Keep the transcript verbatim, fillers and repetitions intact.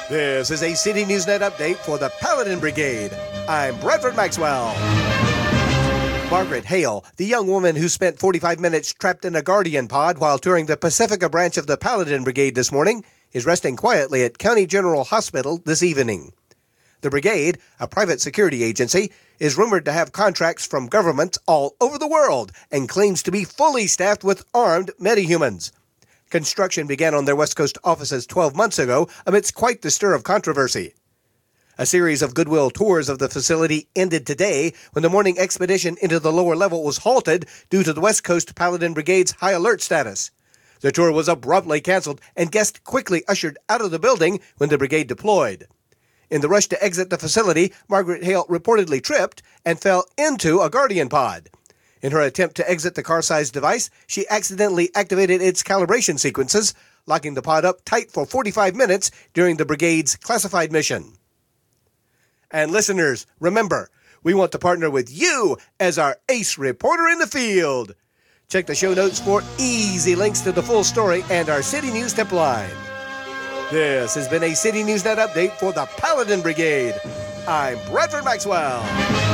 This is a City News Net update for the Paladin Brigade. I'm Bradford Maxwell. Margaret Hale, the young woman who spent forty-five minutes trapped in a Guardian pod while touring the Pacifica branch of the Paladin Brigade this morning, is resting quietly at County General Hospital this evening. The brigade, a private security agency, is rumored to have contracts from governments all over the world and claims to be fully staffed with armed metahumans. Construction began on their West Coast offices twelve months ago amidst quite the stir of controversy. A series of goodwill tours of the facility ended today when the morning expedition into the lower level was halted due to the West Coast Paladin Brigade's high alert status. The tour was abruptly canceled and guests quickly ushered out of the building when the brigade deployed. In the rush to exit the facility, Margaret Hale reportedly tripped and fell into a Guardian pod. In her attempt to exit the car-sized device, she accidentally activated its calibration sequences, locking the pod up tight for forty-five minutes during the brigade's classified mission. And listeners, remember, we want to partner with you as our ace reporter in the field. Check the show notes for easy links to the full story and our City News tip line. This has been a City News Net update for the Paladin Brigade. I'm Bradford Maxwell.